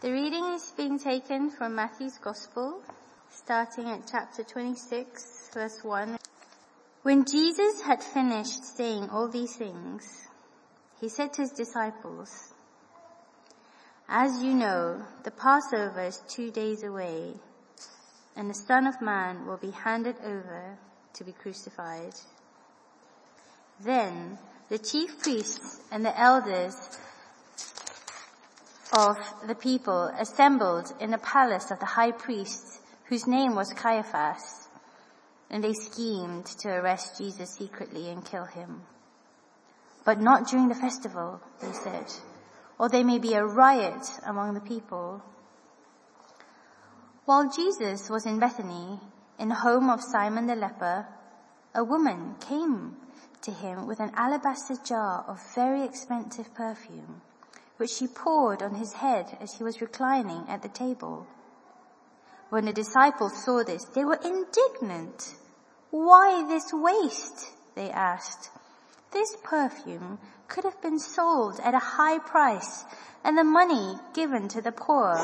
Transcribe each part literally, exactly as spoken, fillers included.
The reading is being taken from Matthew's Gospel, starting at chapter twenty-six, verse one. When Jesus had finished saying all these things, he said to his disciples, "As you know, the Passover is two days away, and the Son of Man will be handed over to be crucified." Then the chief priests and the elders of the people assembled in the palace of the high priest, whose name was Caiaphas, and they schemed to arrest Jesus secretly and kill him. "But not during the festival," they said, "or there may be a riot among the people." While Jesus was in Bethany, in the home of Simon the leper, a woman came to him with an alabaster jar of very expensive perfume, which she poured on his head as he was reclining at the table. When the disciples saw this, they were indignant. "Why this waste?" they asked. "This perfume could have been sold at a high price and the money given to the poor."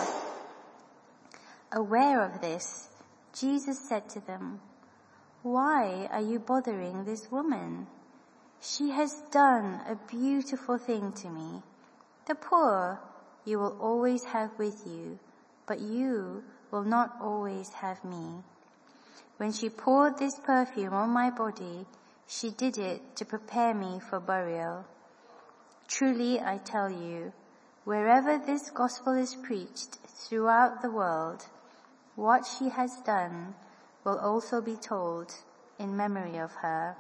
Aware of this, Jesus said to them, "Why are you bothering this woman? She has done a beautiful thing to me. The poor you will always have with you, but you will not always have me. When she poured this perfume on my body, she did it to prepare me for burial. Truly I tell you, wherever this gospel is preached throughout the world, what she has done will also be told in memory of her."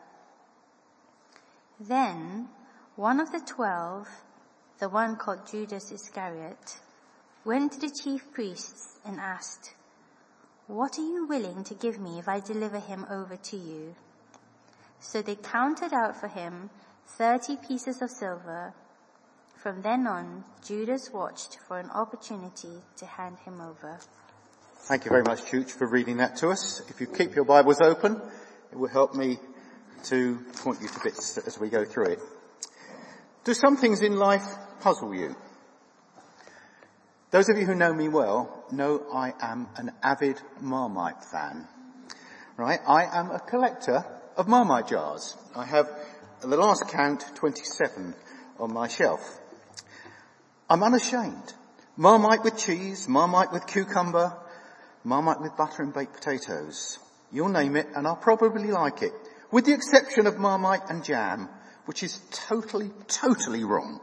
Then one of the twelve, the one called Judas Iscariot, went to the chief priests and asked, "What are you willing to give me if I deliver him over to you?" So they counted out for him thirty pieces of silver. From then on, Judas watched for an opportunity to hand him over. Thank you very much, Chooch, for reading that to us. If you keep your Bibles open, it will help me to point you to bits as we go through it. Do some things in life puzzle you? Those of you who know me well know I am an avid Marmite fan. Right? I am a collector of Marmite jars. I have, at the last count, twenty-seven on my shelf. I'm unashamed. Marmite with cheese, Marmite with cucumber, Marmite with butter and baked potatoes. You'll name it and I'll probably like it. With the exception of Marmite and jam, which is totally, totally wrong.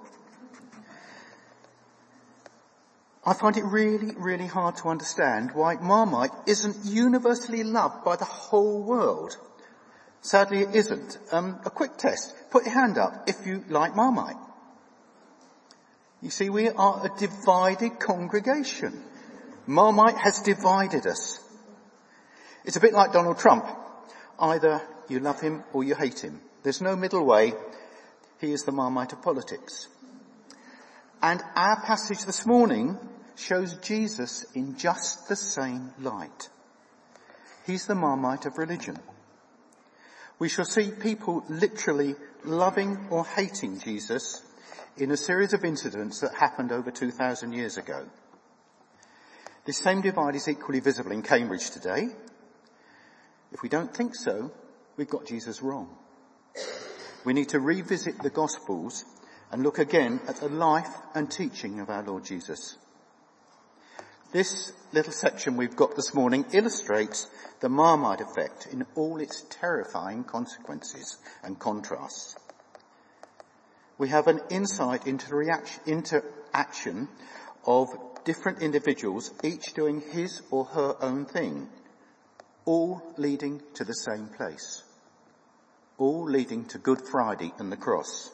I find it really, really hard to understand why Marmite isn't universally loved by the whole world. Sadly, it isn't. Um, a quick test. Put your hand up if you like Marmite. You see, we are a divided congregation. Marmite has divided us. It's a bit like Donald Trump. Either you love him or you hate him. There's no middle way. He is the Marmite of politics. And our passage this morning shows Jesus in just the same light. He's the Marmite of religion. We shall see people literally loving or hating Jesus in a series of incidents that happened over two thousand years ago. This same divide is equally visible in Cambridge today. If we don't think so, we've got Jesus wrong. We need to revisit the Gospels and look again at the life and teaching of our Lord Jesus. This little section we've got this morning illustrates the Marmite effect in all its terrifying consequences and contrasts. We have an insight into the reaction, interaction of different individuals, each doing his or her own thing, all leading to the same place, all leading to Good Friday and the cross.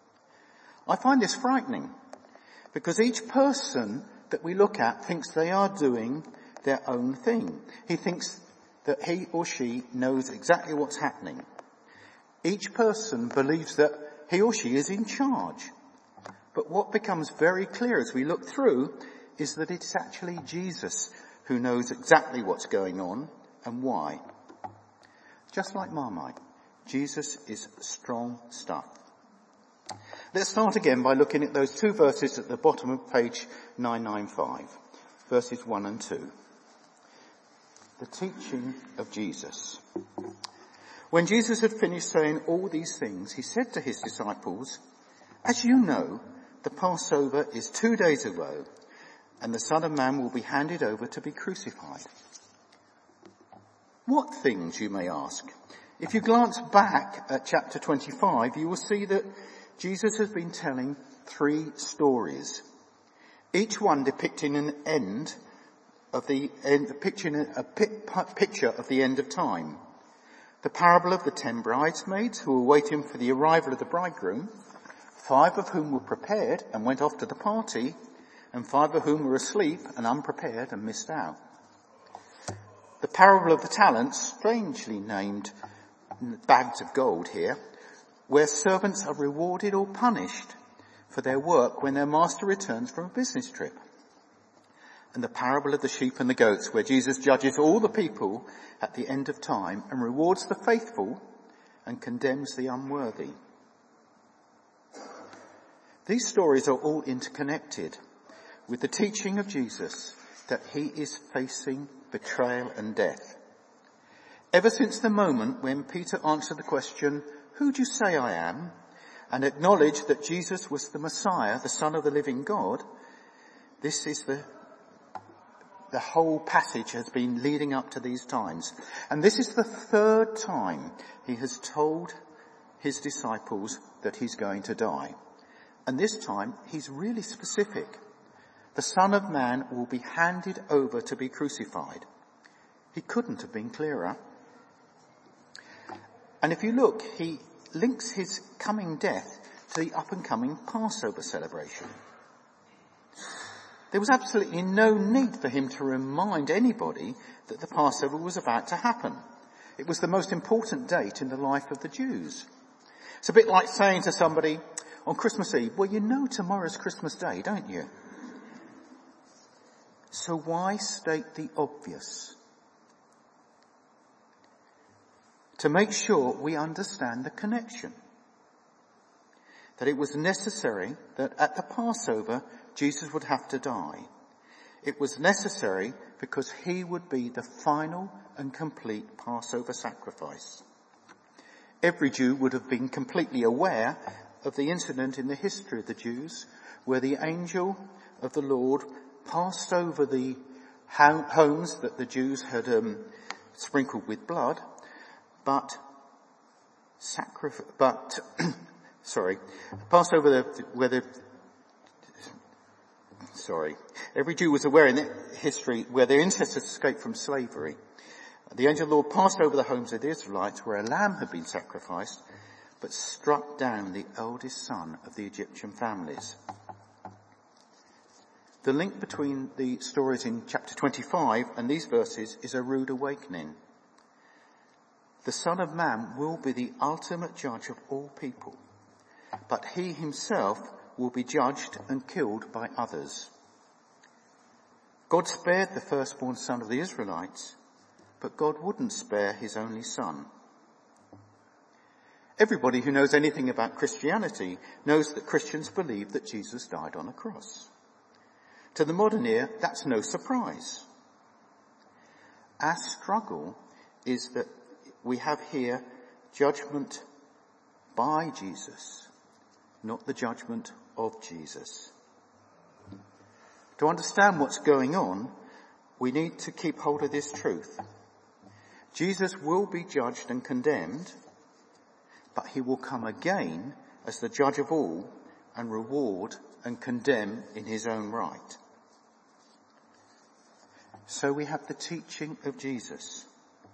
I find this frightening because each person that we look at thinks they are doing their own thing. He thinks that he or she knows exactly what's happening. Each person believes that he or she is in charge. But what becomes very clear as we look through is that it's actually Jesus who knows exactly what's going on and why. Just like Marmite, Jesus is strong stuff. Let's start again by looking at those two verses at the bottom of page nine ninety-five. verses one and two. The teaching of Jesus. When Jesus had finished saying all these things, he said to his disciples, "As you know, the Passover is two days away, and the Son of Man will be handed over to be crucified." What things, you may ask? If you glance back at chapter twenty-five, you will see that Jesus has been telling three stories, each one depicting an end of the end, picturing a picture of the end of time. The parable of the ten bridesmaids who were waiting for the arrival of the bridegroom, five of whom were prepared and went off to the party, and five of whom were asleep and unprepared and missed out. The parable of the talents, strangely named bags of gold here, where servants are rewarded or punished for their work when their master returns from a business trip. And the parable of the sheep and the goats, where Jesus judges all the people at the end of time and rewards the faithful and condemns the unworthy. These stories are all interconnected with the teaching of Jesus that he is facing betrayal and death. Ever since the moment when Peter answered the question, "Who do you say I am?" and acknowledged that Jesus was the Messiah, the Son of the living God, this is the The whole passage has been leading up to these times. And this is the third time he has told his disciples that he's going to die. And this time he's really specific. The Son of Man will be handed over to be crucified. He couldn't have been clearer. And if you look, he links his coming death to the up and coming Passover celebration. There was absolutely no need for him to remind anybody that the Passover was about to happen. It was the most important date in the life of the Jews. It's a bit like saying to somebody on Christmas Eve, "Well, you know tomorrow's Christmas Day, don't you?" So why state the obvious? To make sure we understand the connection. That it was necessary that at the Passover, Jesus would have to die. It was necessary because he would be the final and complete Passover sacrifice. Every Jew would have been completely aware of the incident in the history of the Jews where the angel of the Lord passed over the homes that the Jews had um, sprinkled with blood, but sacrifice, but sorry, passed over the where the sorry, every Jew was aware in history where their ancestors escaped from slavery. The angel of the Lord passed over the homes of the Israelites where a lamb had been sacrificed, but struck down the eldest son of the Egyptian families. The link between the stories in chapter twenty-five and these verses is a rude awakening. The Son of Man will be the ultimate judge of all people, but he himself will be judged and killed by others. God spared the firstborn son of the Israelites, but God wouldn't spare his only son. Everybody who knows anything about Christianity knows that Christians believe that Jesus died on a cross. To the modern ear, that's no surprise. Our struggle is that we have here judgment by Jesus, not the judgment of Jesus. To understand what's going on, we need to keep hold of this truth. Jesus will be judged and condemned, but he will come again as the judge of all and reward and condemn in his own right. So we have the teaching of Jesus.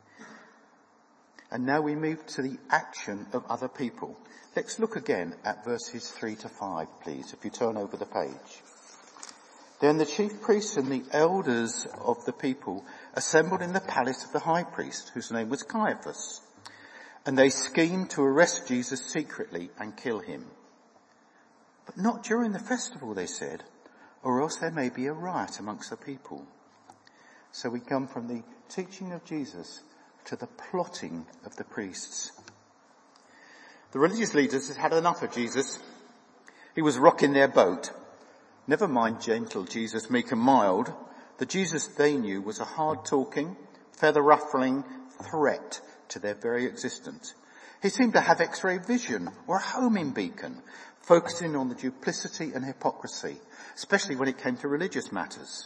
And now we move to the action of other people. Let's look again at verses three to five, please, if you turn over the page. Then the chief priests and the elders of the people assembled in the palace of the high priest, whose name was Caiaphas, and they schemed to arrest Jesus secretly and kill him. But not during the festival, they said, or else there may be a riot amongst the people. So we come from the teaching of Jesus to the plotting of the priests. The religious leaders had had enough of Jesus. He was rocking their boat. Never mind gentle Jesus, meek and mild. The Jesus they knew was a hard-talking, feather-ruffling threat to their very existence. He seemed to have X-ray vision or a homing beacon, focusing on the duplicity and hypocrisy, especially when it came to religious matters.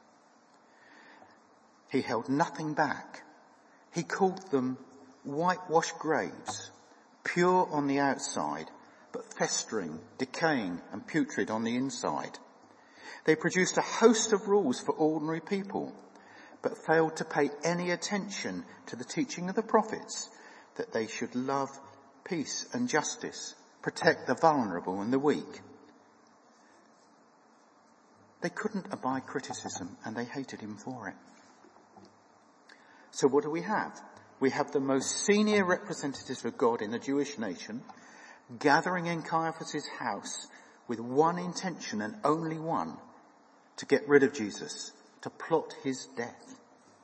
He held nothing back. He called them whitewashed graves, pure on the outside, but festering, decaying and putrid on the inside. They produced a host of rules for ordinary people, but failed to pay any attention to the teaching of the prophets that they should love peace and justice, protect the vulnerable and the weak. They couldn't abide criticism, and they hated him for it. So what do we have? We have the most senior representatives of God in the Jewish nation gathering in Caiaphas' house with one intention and only one, to get rid of Jesus, to plot his death.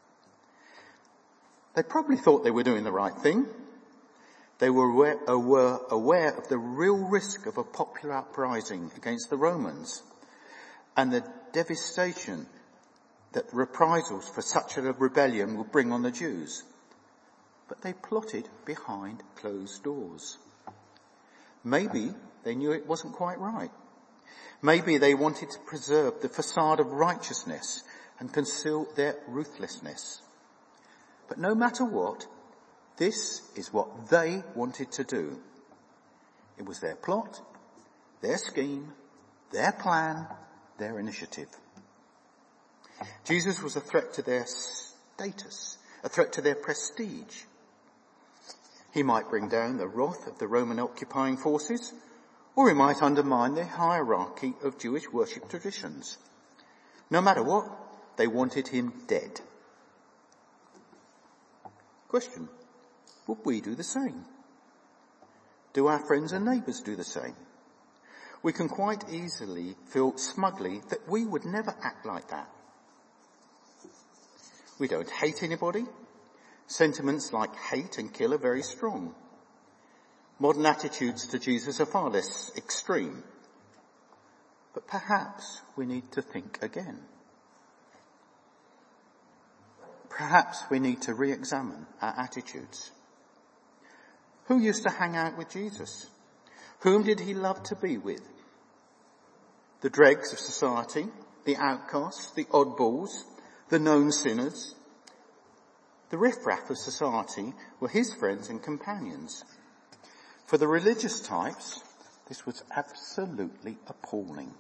They probably thought they were doing the right thing. They were aware, aware, aware of the real risk of a popular uprising against the Romans and the devastation that reprisals for such a rebellion would bring on the Jews. But they plotted behind closed doors. Maybe they knew it wasn't quite right. Maybe they wanted to preserve the facade of righteousness and conceal their ruthlessness. But no matter what, this is what they wanted to do. It was their plot, their scheme, their plan, their initiative. Jesus was a threat to their status, a threat to their prestige. He might bring down the wrath of the Roman occupying forces, or he might undermine the hierarchy of Jewish worship traditions. No matter what, they wanted him dead. Question: would we do the same? Do our friends and neighbours do the same? We can quite easily feel smugly that we would never act like that. We don't hate anybody. Sentiments like hate and kill are very strong. Modern attitudes to Jesus are far less extreme. But perhaps we need to think again. Perhaps we need to re-examine our attitudes. Who used to hang out with Jesus? Whom did he love to be with? The dregs of society, the outcasts, the oddballs, the known sinners. The riffraff of society were his friends and companions. For the religious types, this was absolutely appalling.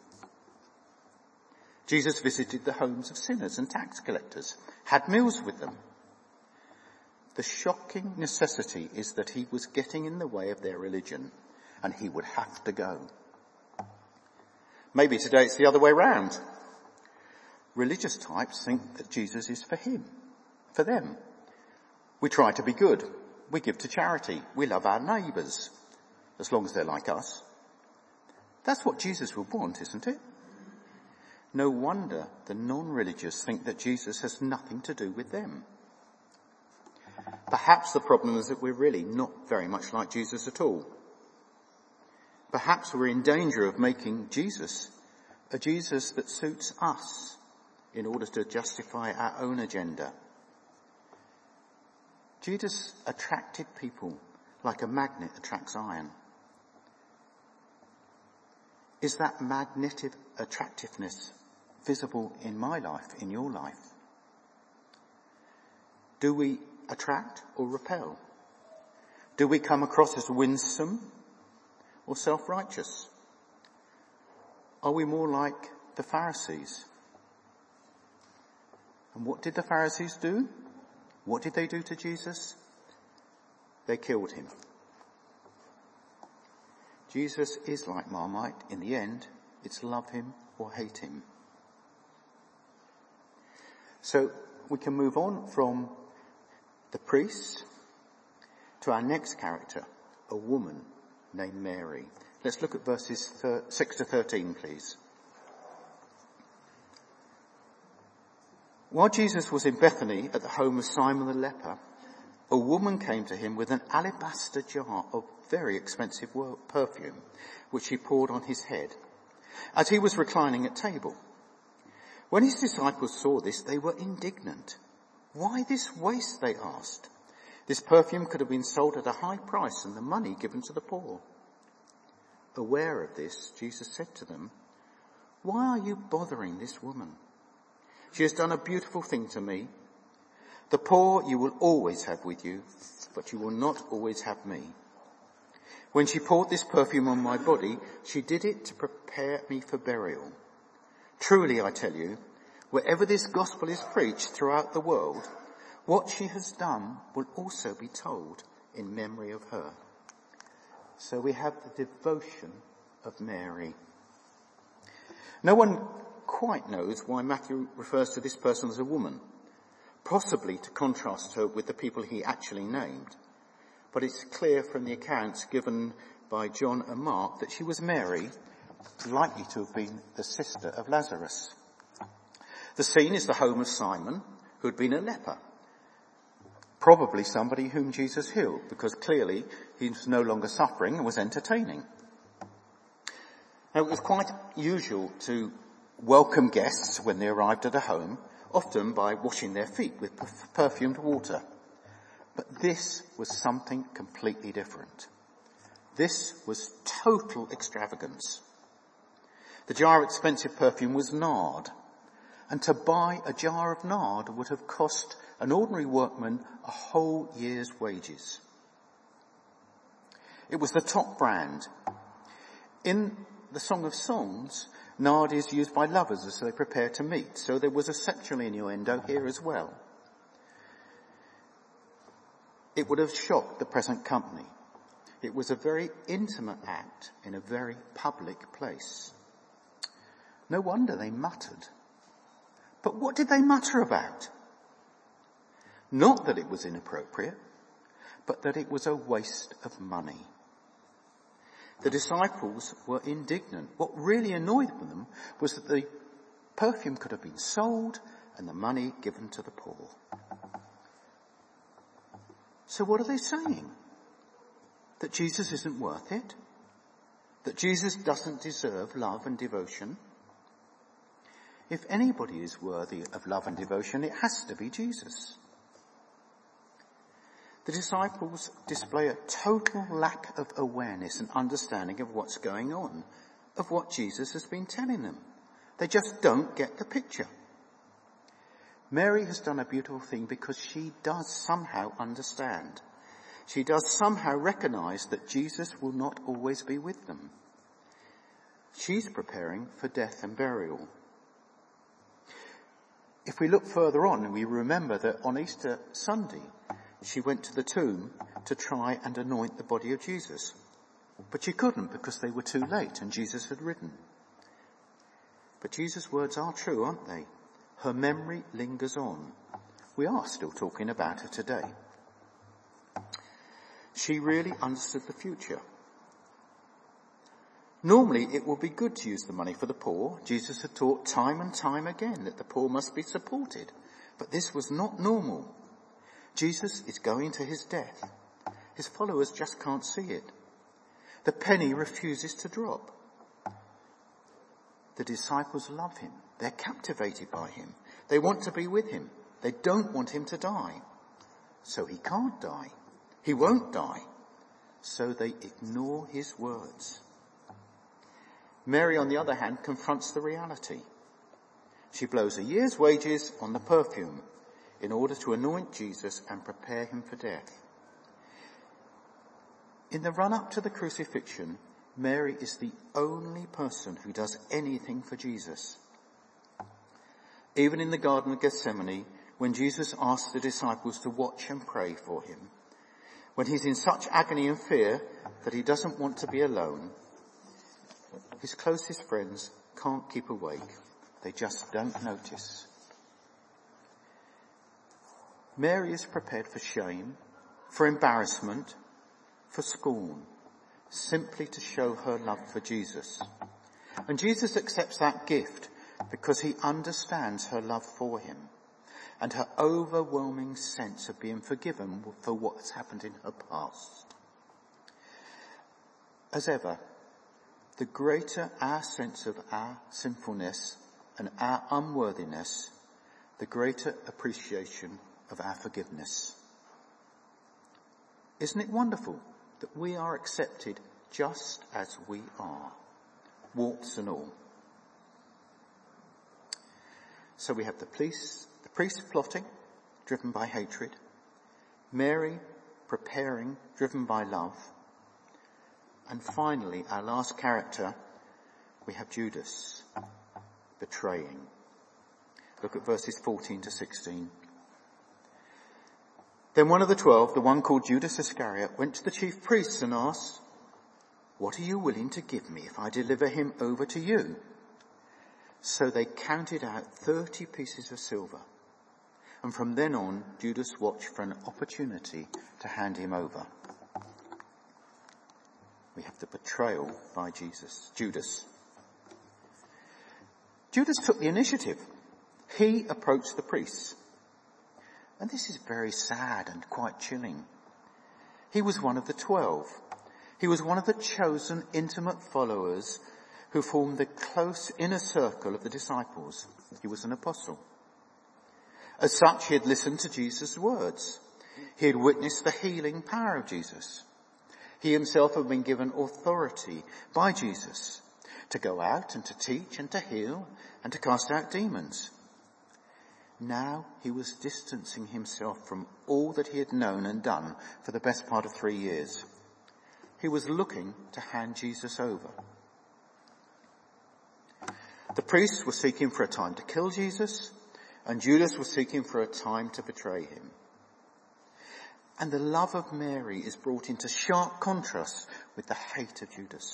Jesus visited the homes of sinners and tax collectors, had meals with them. The shocking necessity is that he was getting in the way of their religion, and he would have to go. Maybe today it's the other way round. Religious types think that Jesus is for him, for them. We try to be good. We give to charity. We love our neighbours, as long as they're like us. That's what Jesus would want, isn't it? No wonder the non-religious think that Jesus has nothing to do with them. Perhaps the problem is that we're really not very much like Jesus at all. Perhaps we're in danger of making Jesus a Jesus that suits us in order to justify our own agenda. Jesus attracted people like a magnet attracts iron. Is that magnetic attractiveness visible in my life, in your life? Do we attract or repel? Do we come across as winsome or self-righteous? Are we more like the Pharisees? And what did the Pharisees do? What did they do to Jesus? They killed him. Jesus is like Marmite. In the end, it's love him or hate him. So we can move on from the priests to our next character, a woman named Mary. Let's look at verses six to thirteen, please. While Jesus was in Bethany at the home of Simon the leper, a woman came to him with an alabaster jar of very expensive perfume, which she poured on his head as he was reclining at table. When his disciples saw this, they were indignant. Why this waste, they asked. This perfume could have been sold at a high price and the money given to the poor. Aware of this, Jesus said to them, why are you bothering this woman? She has done a beautiful thing to me. The poor you will always have with you, but you will not always have me. When she poured this perfume on my body, she did it to prepare me for burial. Truly, I tell you, wherever this gospel is preached throughout the world, what she has done will also be told in memory of her. So we have the devotion of Mary. No one quite knows why Matthew refers to this person as a woman, possibly to contrast her with the people he actually named. But it's clear from the accounts given by John and Mark that she was Mary, likely to have been the sister of Lazarus. The scene is the home of Simon, who had been a leper. Probably somebody whom Jesus healed, because clearly he was no longer suffering and was entertaining. Now, it was quite usual to welcome guests when they arrived at a home, often by washing their feet with perfumed water. But this was something completely different. This was total extravagance. The jar of expensive perfume was nard, and to buy a jar of nard would have cost an ordinary workman a whole year's wages. It was the top brand. In the Song of Songs, nard is used by lovers as they prepare to meet, so there was a sexual innuendo here as well. It would have shocked the present company. It was a very intimate act in a very public place. No wonder they muttered. But what did they mutter about? Not that it was inappropriate, but that it was a waste of money. The disciples were indignant. What really annoyed them was that the perfume could have been sold and the money given to the poor. So what are they saying? That Jesus isn't worth it? That Jesus doesn't deserve love and devotion? If anybody is worthy of love and devotion, it has to be Jesus. The disciples display a total lack of awareness and understanding of what's going on, of what Jesus has been telling them. They just don't get the picture. Mary has done a beautiful thing because she does somehow understand. She does somehow recognize that Jesus will not always be with them. She's preparing for death and burial. If we look further on, we remember that on Easter Sunday, she went to the tomb to try and anoint the body of Jesus. But she couldn't because they were too late and Jesus had risen. But Jesus' words are true, aren't they? Her memory lingers on. We are still talking about her today. She really understood the future. Normally it would be good to use the money for the poor. Jesus had taught time and time again that the poor must be supported. But this was not normal. Jesus is going to his death. His followers just can't see it. The penny refuses to drop. The disciples love him. They're captivated by him. They want to be with him. They don't want him to die. So he can't die. He won't die. So they ignore his words. Mary, on the other hand, confronts the reality. She blows a year's wages on the perfume in order to anoint Jesus and prepare him for death. In the run-up to the crucifixion, Mary is the only person who does anything for Jesus. Even in the Garden of Gethsemane, when Jesus asks the disciples to watch and pray for him, when he's in such agony and fear that he doesn't want to be alone, his closest friends can't keep awake. They just don't notice. Mary is prepared for shame, for embarrassment, for scorn, simply to show her love for Jesus. And Jesus accepts that gift because he understands her love for him and her overwhelming sense of being forgiven for what's happened in her past. As ever, the greater our sense of our sinfulness and our unworthiness, the greater appreciation of our forgiveness. Isn't it wonderful that we are accepted just as we are, warts and all? So we have the police, the priest plotting, driven by hatred, Mary preparing, driven by love, and finally, our last character, we have Judas betraying. Look at verses fourteen to sixteen. Then one of the twelve, the one called Judas Iscariot, went to the chief priests and asked, "What are you willing to give me if I deliver him over to you?" So they counted out thirty pieces of silver. And from then on, Judas watched for an opportunity to hand him over. We have the betrayal by Jesus, Judas. Judas took the initiative. He approached the priests. And this is very sad and quite chilling. He was one of the twelve. He was one of the chosen intimate followers who formed the close inner circle of the disciples. He was an apostle. As such, he had listened to Jesus' words. He had witnessed the healing power of Jesus. He himself had been given authority by Jesus to go out and to teach and to heal and to cast out demons. Now he was distancing himself from all that he had known and done for the best part of three years. He was looking to hand Jesus over. The priests were seeking for a time to kill Jesus, and Judas was seeking for a time to betray him. And the love of Mary is brought into sharp contrast with the hate of Judas.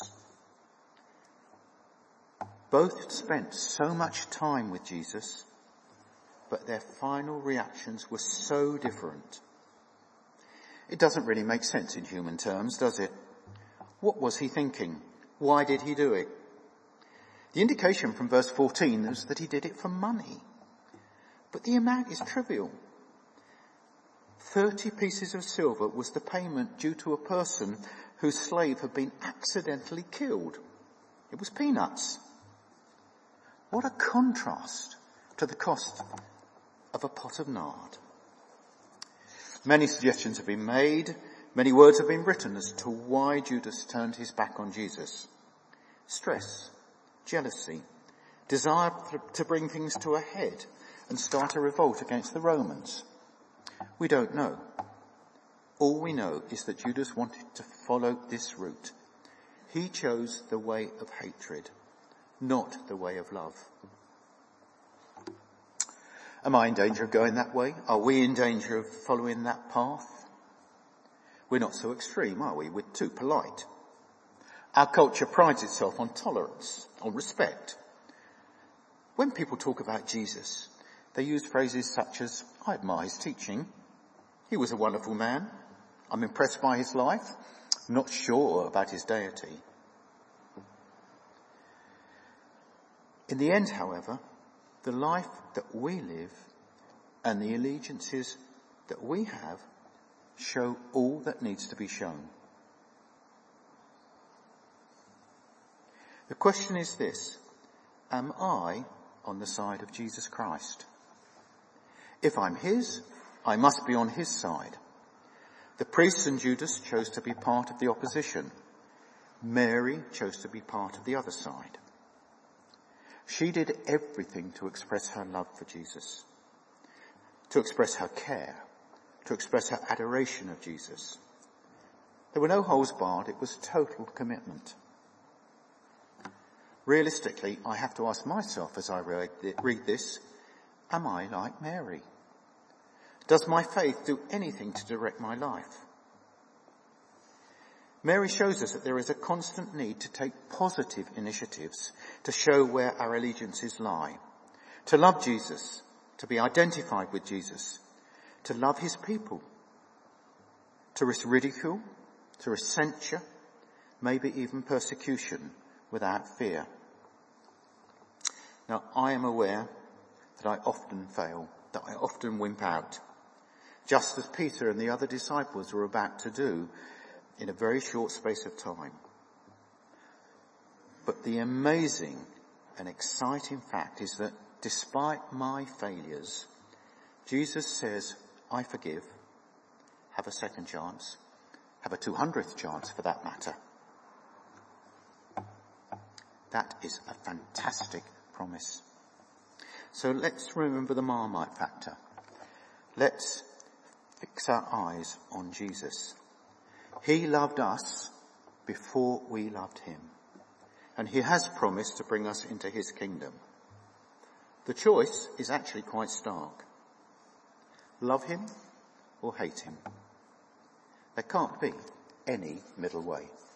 Both spent so much time with Jesus, but their final reactions were so different. It doesn't really make sense in human terms, does it? What was he thinking? Why did he do it? The indication from verse fourteen is that he did it for money. But the amount is trivial. Thirty pieces of silver was the payment due to a person whose slave had been accidentally killed. It was peanuts. What a contrast to the cost of a pot of nard. Many suggestions have been made, many words have been written as to why Judas turned his back on Jesus. Stress, jealousy, desire to bring things to a head and start a revolt against the Romans. We don't know. All we know is that Judas wanted to follow this route. He chose the way of hatred, not the way of love. Am I in danger of going that way? Are we in danger of following that path? We're not so extreme, are we? We're too polite. Our culture prides itself on tolerance, on respect. When people talk about Jesus, they use phrases such as, "I admire his teaching. He was a wonderful man. I'm impressed by his life. I'm not sure about his deity." In the end, however, the life that we live and the allegiances that we have show all that needs to be shown. The question is this: am I on the side of Jesus Christ? If I'm his, I must be on his side. The priests and Judas chose to be part of the opposition. Mary chose to be part of the other side. She did everything to express her love for Jesus, to express her care, to express her adoration of Jesus. There were no holes barred, it was total commitment. Realistically, I have to ask myself as I read this, am I like Mary? Does my faith do anything to direct my life? Mary shows us that there is a constant need to take positive initiatives to show where our allegiances lie, to love Jesus, to be identified with Jesus, to love his people, to risk ridicule, to risk censure, maybe even persecution without fear. Now, I am aware that I often fail, that I often wimp out, just as Peter and the other disciples were about to do in a very short space of time. But the amazing an exciting fact is that despite my failures, Jesus says, I forgive, have a second chance, have a two hundredth chance for that matter. That is a fantastic promise. So let's remember the Marmite factor. Let's fix our eyes on Jesus. He loved us before we loved him. And he has promised to bring us into his kingdom. The choice is actually quite stark. Love him or hate him. There can't be any middle way.